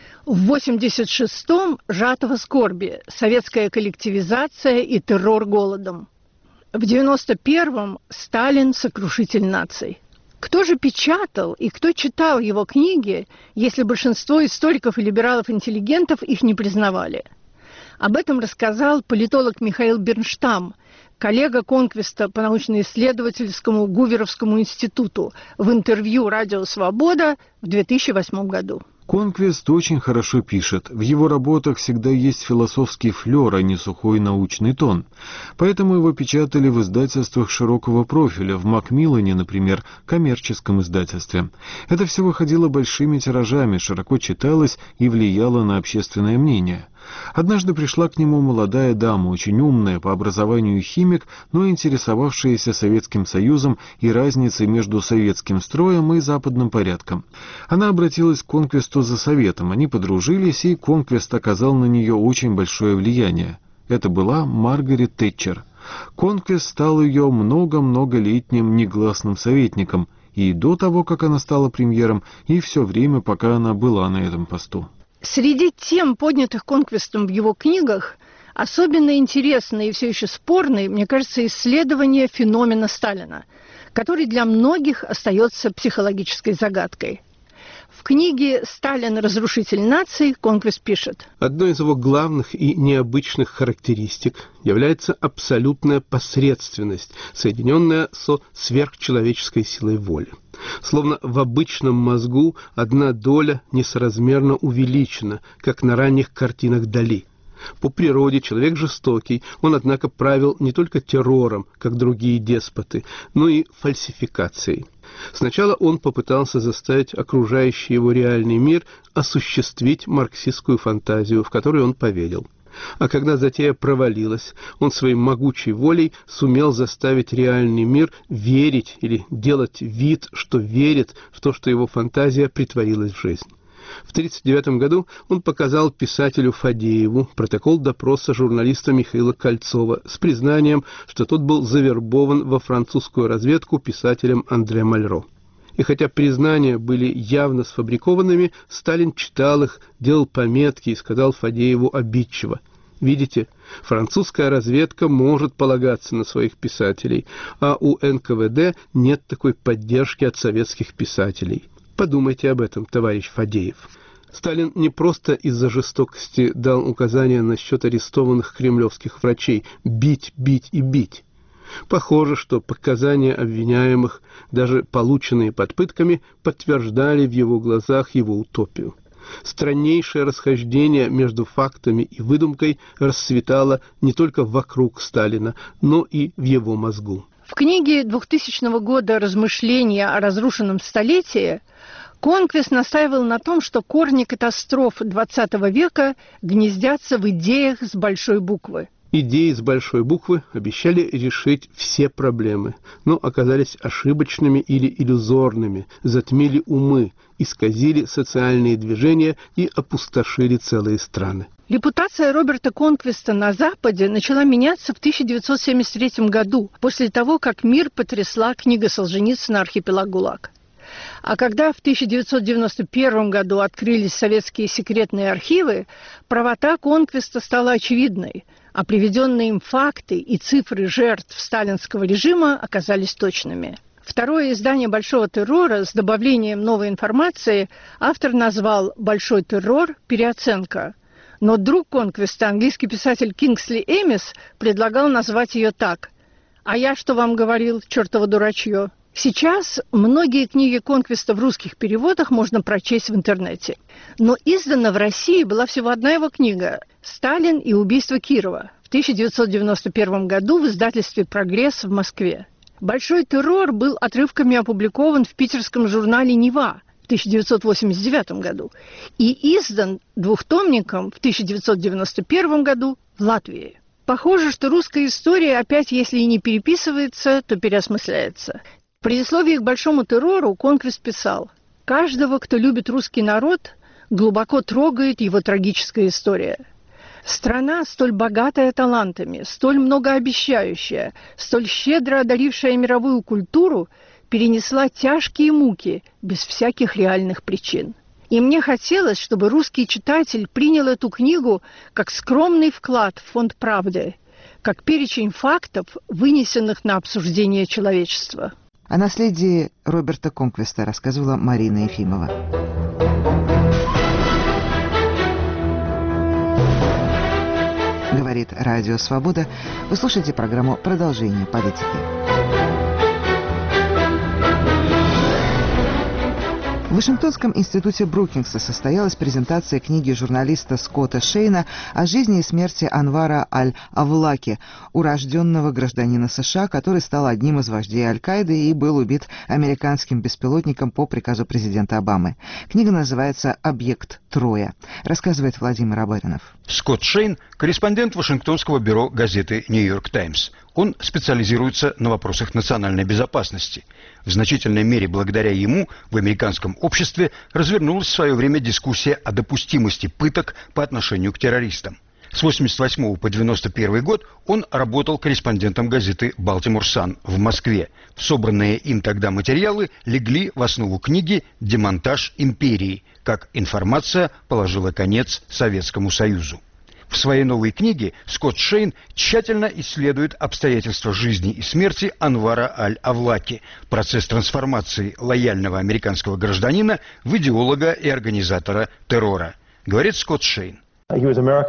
В восемьдесят шестом «Жатва скорби. Советская коллективизация и террор голодом». В девяносто первом «Сталин. Сокрушитель наций». Кто же печатал и кто читал его книги, если большинство историков и либералов-интеллигентов их не признавали? Об этом рассказал политолог Михаил Бернштам, коллега Конквеста по научно-исследовательскому Гуверовскому институту, в интервью «Радио Свобода» в две тысячи восьмом году. Конквест очень хорошо пишет. В его работах всегда есть философский флер, а не сухой научный тон. Поэтому его печатали в издательствах широкого профиля, в Макмиллане, например, коммерческом издательстве. Это все выходило большими тиражами, широко читалось и влияло на общественное мнение. Однажды пришла к нему молодая дама, очень умная, по образованию химик, но интересовавшаяся Советским Союзом и разницей между советским строем и западным порядком. Она обратилась к Конквесту за советом, они подружились, и Конквест оказал на нее очень большое влияние. Это была Маргарет Тэтчер. Конквест стал ее много-многолетним негласным советником, и до того, как она стала премьером, и все время, пока она была на этом посту. Среди тем, поднятых Конквестом в его книгах, особенно интересные и все еще спорные, мне кажется, исследование феномена Сталина, который для многих остается психологической загадкой. В книге «Сталин. Разрушитель наций» Конквест пишет: одной из его главных и необычных характеристик является абсолютная посредственность, соединенная со сверхчеловеческой силой воли. Словно в обычном мозгу одна доля несоразмерно увеличена, как на ранних картинах Дали. По природе человек жестокий, он, однако, правил не только террором, как другие деспоты, но и фальсификацией. Сначала он попытался заставить окружающий его реальный мир осуществить марксистскую фантазию, в которую он поверил. А когда затея провалилась, он своей могучей волей сумел заставить реальный мир верить или делать вид, что верит в то, что его фантазия притворилась в жизнь. В тысяча девятьсот тридцать девятом году он показал писателю Фадееву протокол допроса журналиста Михаила Кольцова с признанием, что тот был завербован во французскую разведку писателем Андре Мальро. И хотя признания были явно сфабрикованными, Сталин читал их, делал пометки и сказал Фадееву обидчиво: «Видите, французская разведка может полагаться на своих писателей, а у эн ка вэ дэ нет такой поддержки от советских писателей. Подумайте об этом, товарищ Фадеев». Сталин не просто из-за жестокости дал указания насчет арестованных кремлевских врачей бить, бить и бить. Похоже, что показания обвиняемых, даже полученные под пытками, подтверждали в его глазах его утопию. Страннейшее расхождение между фактами и выдумкой расцветало не только вокруг Сталина, но и в его мозгу. В книге двухтысячного года «Размышления о разрушенном столетии» Конквист настаивал на том, что корни катастроф двадцатого века гнездятся в идеях с большой буквы. Идеи с большой буквы обещали решить все проблемы, но оказались ошибочными или иллюзорными, затмили умы, исказили социальные движения и опустошили целые страны. Репутация Роберта Конквиста на Западе начала меняться в тысяча девятьсот семьдесят третьем году, после того, как мир потрясла книга Солженицына «Архипелаг ГУЛАГ». А когда в тысяча девятьсот девяносто первом году открылись советские секретные архивы, правота Конквиста стала очевидной, а приведенные им факты и цифры жертв сталинского режима оказались точными. Второе издание «Большого террора» с добавлением новой информации автор назвал «Большой террор. Переоценка». Но друг Конквиста, английский писатель Кингсли Эмис, предлагал назвать ее так: «А я что вам говорил, чертово дурачье?» Сейчас многие книги Конквиста в русских переводах можно прочесть в интернете. Но издана в России была всего одна его книга «Сталин и убийство Кирова» в тысяча девятьсот девяносто первом году в издательстве «Прогресс» в Москве. «Большой террор» был отрывками опубликован в питерском журнале «Нева» в тысяча девятьсот восемьдесят девятом году и издан двухтомником в тысяча девятьсот девяносто первом году в Латвии. Похоже, что русская история опять, если и не переписывается, то переосмысляется. В предисловии к «Большому террору» Конквист писал: «Каждого, кто любит русский народ, глубоко трогает его трагическая история. Страна, столь богатая талантами, столь многообещающая, столь щедро одарившая мировую культуру, перенесла тяжкие муки без всяких реальных причин. И мне хотелось, чтобы русский читатель принял эту книгу как скромный вклад в фонд правды, как перечень фактов, вынесенных на обсуждение человечества». О наследии Роберта Конквиста рассказывала Марина Ефимова. Говорит Радио Свобода. Вы слушаете программу «Продолжение политики». В Вашингтонском институте Брукингса состоялась презентация книги журналиста Скотта Шейна о жизни и смерти Анвара Аль-Авлаки, урожденного гражданина США, который стал одним из вождей Аль-Каиды и был убит американским беспилотником по приказу президента Обамы. Книга называется «Объект Троя», рассказывает Владимир Абаринов. Скотт Шейн – корреспондент Вашингтонского бюро газеты «Нью-Йорк Таймс». Он специализируется на вопросах национальной безопасности. В значительной мере благодаря ему в американском обществе развернулась в свое время дискуссия о допустимости пыток по отношению к террористам. С восемьдесят восьмого по девяносто первый год он работал корреспондентом газеты «Балтимор Сан» в Москве. Собранные им тогда материалы легли в основу книги «Демонтаж империи. Как информация положила конец Советскому Союзу». В своей новой книге Скотт Шейн тщательно исследует обстоятельства жизни и смерти Анвара Аль-Авлаки, процесс трансформации лояльного американского гражданина в идеолога и организатора террора. Говорит Скотт Шейн. Он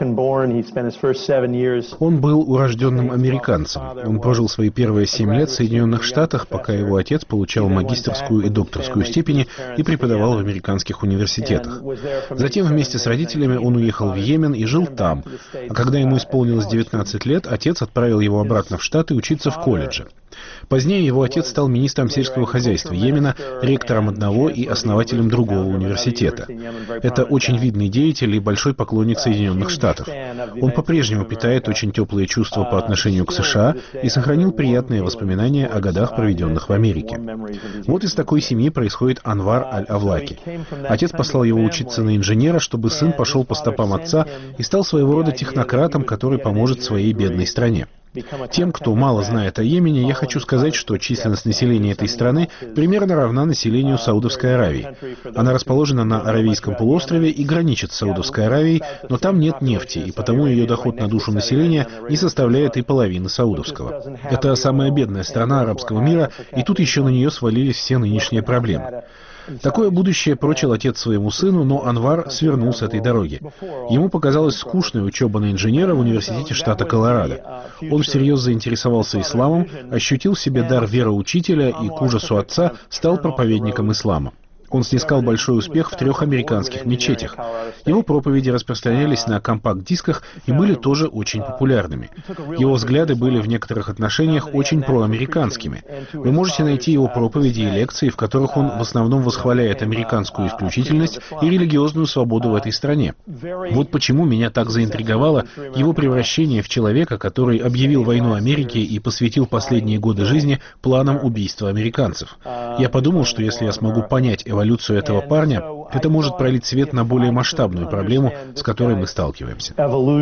был урожденным американцем. Он прожил свои первые семь лет в Соединенных Штатах, пока его отец получал магистерскую и докторскую степени и преподавал в американских университетах. Затем вместе с родителями он уехал в Йемен и жил там. А когда ему исполнилось девятнадцать лет, отец отправил его обратно в Штаты учиться в колледже. Позднее его отец стал министром сельского хозяйства Йемена, ректором одного и основателем другого университета. Это очень видный деятель и большой поклонник Соединенных Штатов. Он по-прежнему питает очень теплые чувства по отношению к США и сохранил приятные воспоминания о годах, проведенных в Америке. Вот из такой семьи происходит Анвар Аль-Авлаки. Отец послал его учиться на инженера, чтобы сын пошел по стопам отца и стал своего рода технократом, который поможет своей бедной стране. Тем, кто мало знает о Йемене, я хочу сказать, что численность населения этой страны примерно равна населению Саудовской Аравии. Она расположена на Аравийском полуострове и граничит с Саудовской Аравией, но там нет нефти, и потому ее доход на душу населения не составляет и половины саудовского. Это самая бедная страна арабского мира, и тут еще на нее свалились все нынешние проблемы. Такое будущее прочил отец своему сыну, но Анвар свернул с этой дороги. Ему показалась скучная учеба на инженера в университете штата Колорадо. Он всерьез заинтересовался исламом, ощутил в себе дар вероучителя и к ужасу отца стал проповедником ислама. Он снискал большой успех в трех американских мечетях. Его проповеди распространялись на компакт-дисках и были тоже очень популярными. Его взгляды были в некоторых отношениях очень проамериканскими. Вы можете найти его проповеди и лекции, в которых он в основном восхваляет американскую исключительность и религиозную свободу в этой стране. Вот почему меня так заинтриговало его превращение в человека, который объявил войну Америке и посвятил последние годы жизни планам убийства американцев. Я подумал, что если я смогу понять эволюцию этого парня, это может пролить свет на более масштабную проблему, с которой мы сталкиваемся.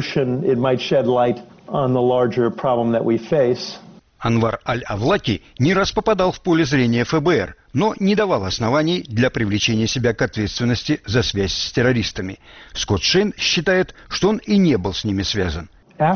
Анвар Аль-Авлаки не раз попадал в поле зрения эф бэ эр, но не давал оснований для привлечения себя к ответственности за связь с террористами. Скотт Шейн считает, что он и не был с ними связан.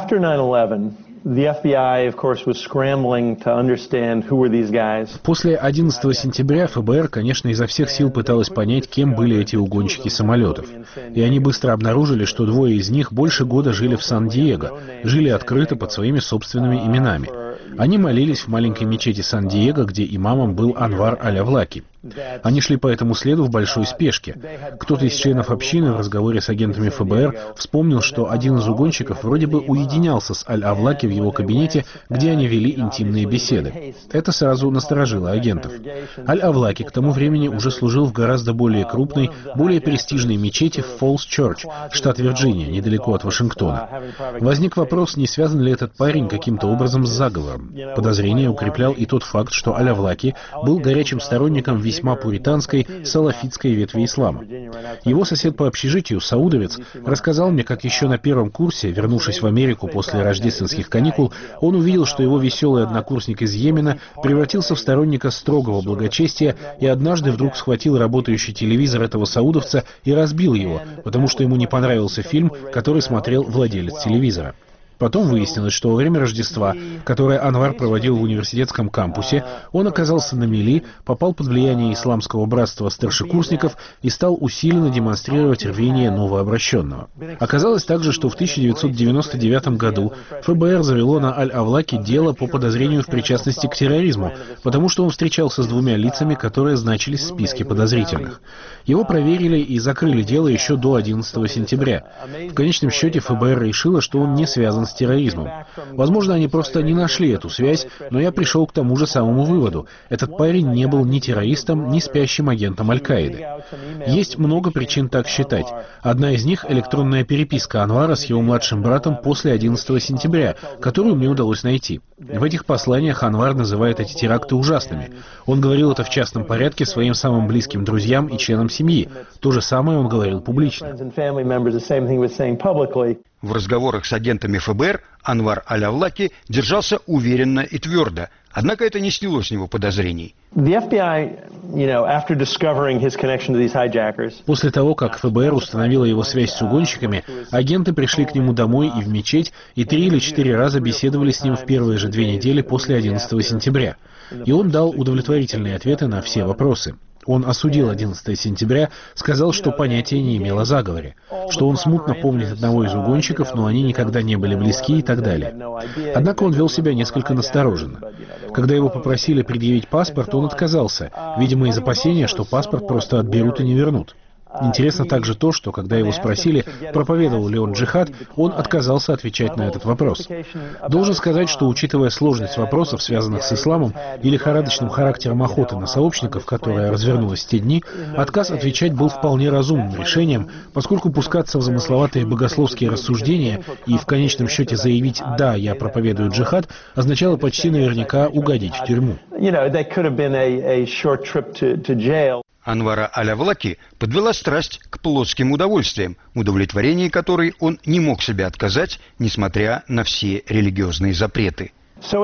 После одиннадцатого сентября эф бэ эр, конечно, изо всех сил пыталась понять, кем были эти угонщики самолетов. И они быстро обнаружили, что двое из них больше года жили в Сан-Диего, жили открыто под своими собственными именами. Они молились в маленькой мечети Сан-Диего, где имамом был Анвар Аль-Авлаки. Они шли по этому следу в большой спешке. Кто-то из членов общины в разговоре с агентами эф бэ эр вспомнил, что один из угонщиков вроде бы уединялся с Аль-Авлаки в его кабинете, где они вели интимные беседы. Это сразу насторожило агентов. Аль-Авлаки к тому времени уже служил в гораздо более крупной, более престижной мечети в Фоллс-Чорч, штат Вирджиния, недалеко от Вашингтона. Возник вопрос, не связан ли этот парень каким-то образом с заговором. Подозрение укреплял и тот факт, что Аль-Авлаки был горячим сторонником весьма пуританской, салафитской ветви ислама. Его сосед по общежитию, саудовец, рассказал мне, как еще на первом курсе, вернувшись в Америку после рождественских каникул, он увидел, что его веселый однокурсник из Йемена превратился в сторонника строгого благочестия и однажды вдруг схватил работающий телевизор этого саудовца и разбил его, потому что ему не понравился фильм, который смотрел владелец телевизора. Потом выяснилось, что во время Рождества, которое Анвар проводил в университетском кампусе, он оказался на мели, попал под влияние исламского братства старшекурсников и стал усиленно демонстрировать рвение новообращенного. Оказалось также, что в тысяча девятьсот девяносто девятом году эф бэ эр завело на Аль-Авлаки дело по подозрению в причастности к терроризму, потому что он встречался с двумя лицами, которые значились в списке подозрительных. Его проверили и закрыли дело еще до одиннадцатого сентября. В конечном счете эф бэ эр решила, что он не связан с терроризмом. Возможно, они просто не нашли эту связь, но я пришел к тому же самому выводу. Этот парень не был ни террористом, ни спящим агентом Аль-Каиды. Есть много причин так считать. Одна из них — электронная переписка Анвара с его младшим братом после одиннадцатого сентября, которую мне удалось найти. В этих посланиях Анвар называет эти теракты ужасными. Он говорил это в частном порядке своим самым близким друзьям и членам семьи. То же самое он говорил публично. В разговорах с агентами эф бэ эр Анвар Аль-Авлаки держался уверенно и твердо, однако это не сняло с него подозрений. После того, как эф бэ эр установила его связь с угонщиками, агенты пришли к нему домой и в мечеть и три или четыре раза беседовали с ним в первые же две недели после одиннадцатого сентября. И он дал удовлетворительные ответы на все вопросы. Он осудил одиннадцатого сентября, сказал, что понятия не имел о заговоре, что он смутно помнит одного из угонщиков, но они никогда не были близки и так далее. Однако он вел себя несколько настороженно. Когда его попросили предъявить паспорт, он отказался, видимо, из опасения, что паспорт просто отберут и не вернут. Интересно также то, что, когда его спросили, проповедовал ли он джихад, он отказался отвечать на этот вопрос. Должен сказать, что, учитывая сложность вопросов, связанных с исламом, и лихорадочным характером охоты на сообщников, которая развернулась в те дни, отказ отвечать был вполне разумным решением, поскольку пускаться в замысловатые богословские рассуждения и в конечном счете заявить «да, я проповедую джихад» означало почти наверняка угодить в тюрьму. Анвара Аль-Авлаки подвела страсть к плотским удовольствиям, удовлетворение которой он не мог себе отказать, несмотря на все религиозные запреты. Так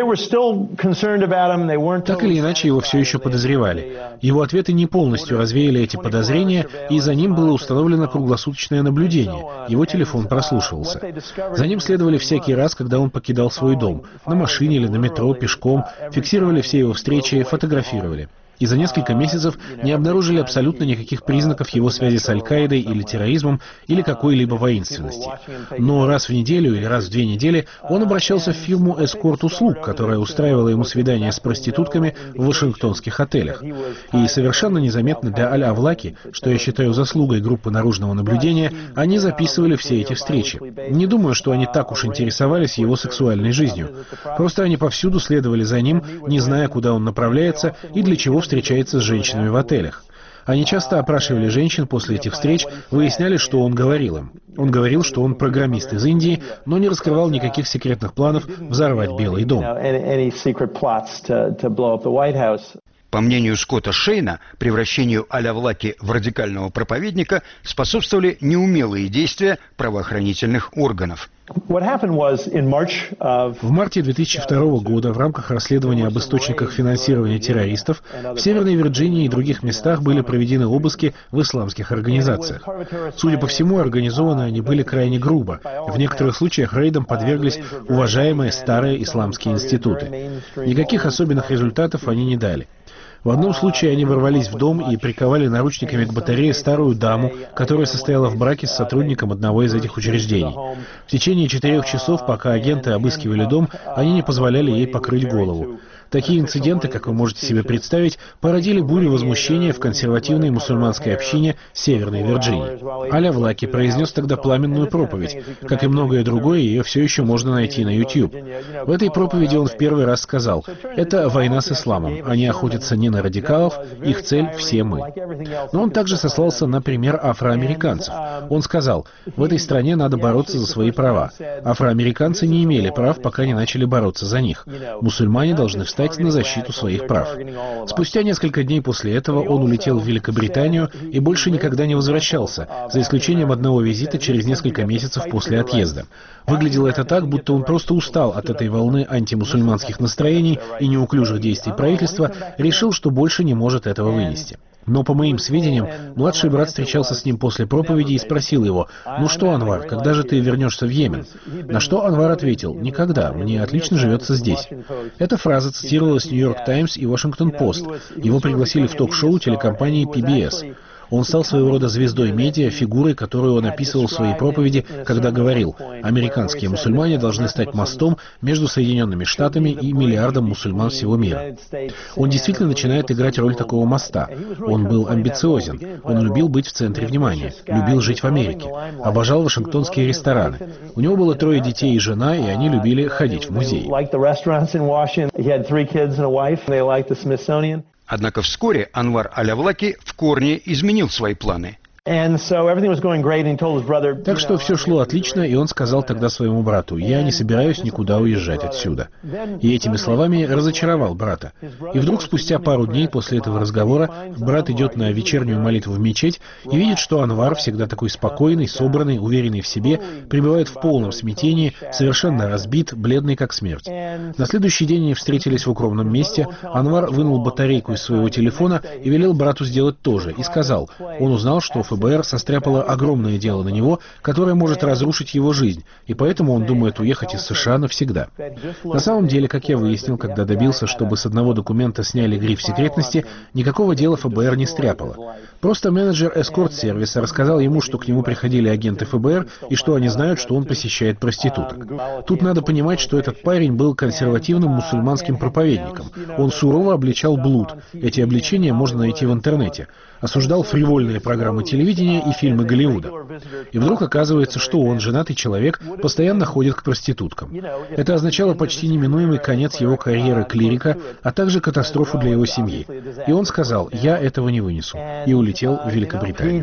или иначе, его все еще подозревали. Его ответы не полностью развеяли эти подозрения, и за ним было установлено круглосуточное наблюдение. Его телефон прослушивался. За ним следовали всякий раз, когда он покидал свой дом. На машине или на метро, пешком. Фиксировали все его встречи, фотографировали. и за несколько месяцев не обнаружили абсолютно никаких признаков его связи с Аль-Каидой или терроризмом или какой-либо воинственности. Но раз в неделю или раз в две недели он обращался в фирму эскорт-услуг, которая устраивала ему свидания с проститутками в вашингтонских отелях. И совершенно незаметно для Аль-Авлаки, что я считаю заслугой группы наружного наблюдения, они записывали все эти встречи. Не думаю, что они так уж интересовались его сексуальной жизнью. Просто они повсюду следовали за ним, не зная, куда он направляется и для чего встречается с женщинами в отелях. Они часто опрашивали женщин после этих встреч, выясняли, что он говорил им. Он говорил, что он программист из Индии, но не раскрывал никаких секретных планов взорвать Белый дом. По мнению Скотта Шейна, превращению Аль-Авлаки в радикального проповедника способствовали неумелые действия правоохранительных органов. В марте две тысячи второго года в рамках расследования об источниках финансирования террористов в Северной Вирджинии и других местах были проведены обыски в исламских организациях. Судя по всему, организованы они были крайне грубо. В некоторых случаях рейдам подверглись уважаемые старые исламские институты. Никаких особенных результатов они не дали. В одном случае они ворвались в дом и приковали наручниками к батарее старую даму, которая состояла в браке с сотрудником одного из этих учреждений. В течение четырех часов, пока агенты обыскивали дом, они не позволяли ей покрыть голову. Такие инциденты, как вы можете себе представить, породили бурю возмущения в консервативной мусульманской общине Северной Вирджинии. Аль-Авлаки произнес тогда пламенную проповедь. Как и многое другое, ее все еще можно найти на YouTube. В этой проповеди он в первый раз сказал: «Это война с исламом. Они охотятся не на радикалов, их цель – все мы». Но он также сослался на пример афроамериканцев. Он сказал: «В этой стране надо бороться за свои права. Афроамериканцы не имели прав, пока не начали бороться за них. Мусульмане должны встать на защиту своих прав». Спустя несколько дней после этого он улетел в Великобританию и больше никогда не возвращался, за исключением одного визита через несколько месяцев после отъезда. Выглядело это так, будто он просто устал от этой волны антимусульманских настроений и неуклюжих действий правительства, решил, что больше не может этого вынести. Но, по моим сведениям, младший брат встречался с ним после проповеди и спросил его: «Ну что, Анвар, когда же ты вернешься в Йемен?» На что Анвар ответил: «Никогда, мне отлично живется здесь». Эта фраза цитировалась в «Нью-Йорк Таймс» и «Вашингтон Пост». Его пригласили в ток-шоу телекомпании пи би эс. Он стал своего рода звездой медиа, фигурой, которую он описывал в своей проповеди, когда говорил: «Американские мусульмане должны стать мостом между Соединенными Штатами и миллиардом мусульман всего мира». Он действительно начинает играть роль такого моста. Он был амбициозен, он любил быть в центре внимания, любил жить в Америке, обожал вашингтонские рестораны. У него было трое детей и жена, и они любили ходить в музей. Однако вскоре Анвар Аль-Авлаки в корне изменил свои планы. Так что все шло отлично, и он сказал тогда своему брату: «Я не собираюсь никуда уезжать отсюда». И этими словами разочаровал брата. И вдруг спустя пару дней после этого разговора брат идет на вечернюю молитву в мечеть и видит, что Анвар, всегда такой спокойный, собранный, уверенный в себе, пребывает в полном смятении, совершенно разбит, бледный как смерть. На следующий день они встретились в укромном месте. Анвар вынул батарейку из своего телефона и велел брату сделать то же, и сказал: он узнал, что эф бэ эр состряпало огромное дело на него, которое может разрушить его жизнь, и поэтому он думает уехать из США навсегда. На самом деле, как я выяснил, когда добился, чтобы с одного документа сняли гриф секретности, никакого дела эф бэ эр не стряпало. Просто менеджер эскорт-сервиса рассказал ему, что к нему приходили агенты эф бэ эр и что они знают, что он посещает проституток. Тут надо понимать, что этот парень был консервативным мусульманским проповедником. Он сурово обличал блуд. Эти обличения можно найти в интернете. Осуждал фривольные программы телевидения и фильмы Голливуда. И вдруг оказывается, что он, женатый человек, постоянно ходит к проституткам. Это означало почти неминуемый конец его карьеры клирика, а также катастрофу для его семьи. И он сказал: «Я этого не вынесу», и улетел в Великобританию.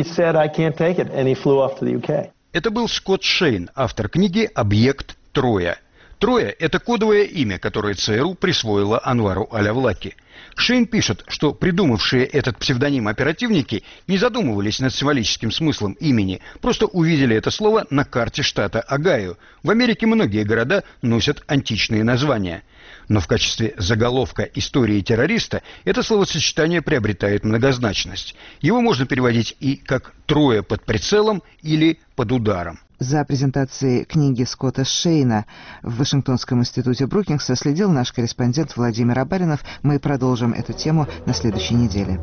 Это был Скотт Шейн, автор книги «Объект Троя». Троя – это кодовое имя, которое цэ эр у присвоило Анвару Аль-Авлаки. Шейн пишет, что придумавшие этот псевдоним оперативники не задумывались над символическим смыслом имени, просто увидели это слово на карте штата Огайо. В Америке многие города носят античные названия. Но в качестве заголовка истории террориста это словосочетание приобретает многозначность. Его можно переводить и как «трое под прицелом» или «под ударом». За презентацией книги Скотта Шейна в Вашингтонском институте Брукингса следил наш корреспондент Владимир Абаринов. Мы продолжим эту тему на следующей неделе.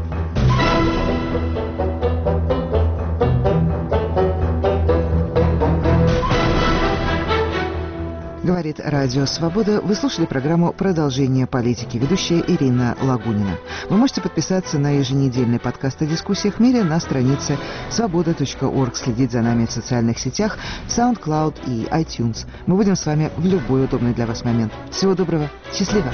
Говорит Радио Свобода. Вы слушали программу «Продолжение политики». Ведущая Ирина Лагунина. Вы можете подписаться на еженедельный подкаст о дискуссиях в мире на странице свобода точка орг, следить за нами в социальных сетях, SoundCloud и iTunes. Мы будем с вами в любой удобный для вас момент. Всего доброго. Счастливо.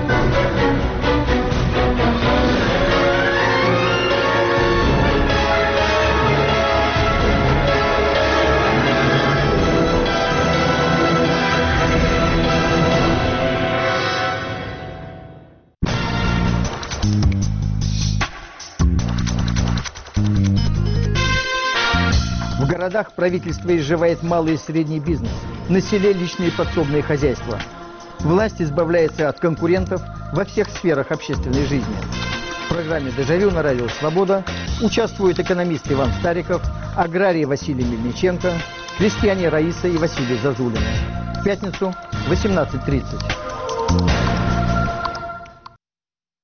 В городах правительство изживает малый и средний бизнес, на селе личные подсобные хозяйства. Власть избавляется от конкурентов во всех сферах общественной жизни. В программе «Дежавю» на Радио Свобода участвуют экономист Иван Стариков, аграрий Василий Мельниченко, крестьяне Раиса и Василий Зазулин. В пятницу в восемнадцать тридцать.